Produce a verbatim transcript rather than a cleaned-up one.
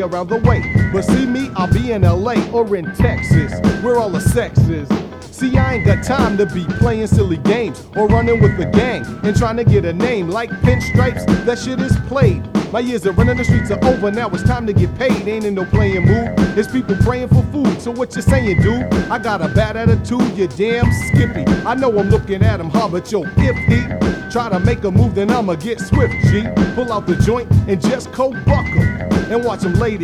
around the way. But see me, I'll be in L A or in Texas, where all the sex is. See, I ain't got time to be playing silly games or running with the gang and trying to get a name like Pinstripes. That shit is played. My years of running the streets are over, now it's time to get paid. Ain't in no playing mood, it's people praying for food. So what you saying, dude? I got a bad attitude, you damn skippy. I know I'm looking at him hard, but yo, if he try to make a move, then I'ma get swift, G. Pull out the joint and just co-buck him and watch him lay there.